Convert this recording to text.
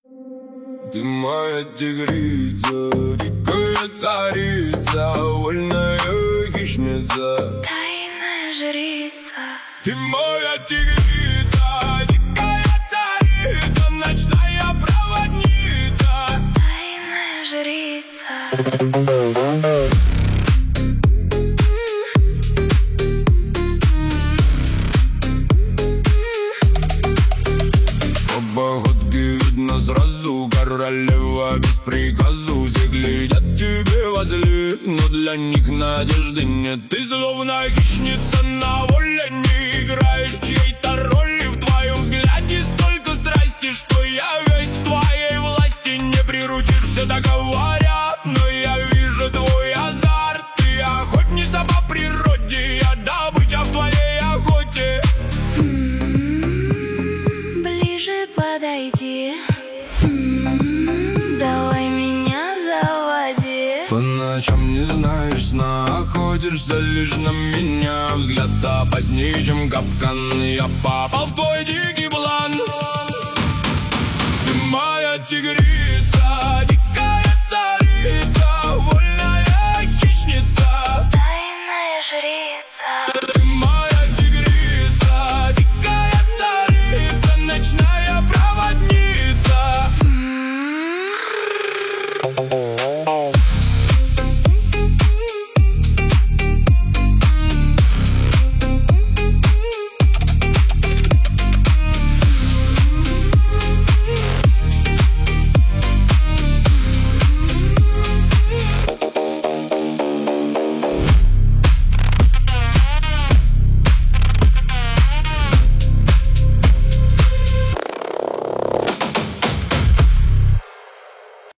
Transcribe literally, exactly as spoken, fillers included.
Ты моя тигрица, дикая царица, вольная хищница, тайная жрица. ты моя тигрица, дикая царица, ночная проводница, Тайная жрица. Походки видно сразу, королева без приказу. Все глядят тебе возле, но для них надежды нет. Ты словно хищница на воле, не играешь чьей-то роли. В твоем взгляде столько страсти, что я весь в твоей власти. Не приручишься, так говорят, но я вижу твой азарт. Ты охотница по природе, я добыча в твоей охоте. Подойди, м-м-м, давай меня заводи. По ночам не знаешь сна, охотишься лишь на меня. Взгляд опаснее, чем капкан, я попал в твой дикий план.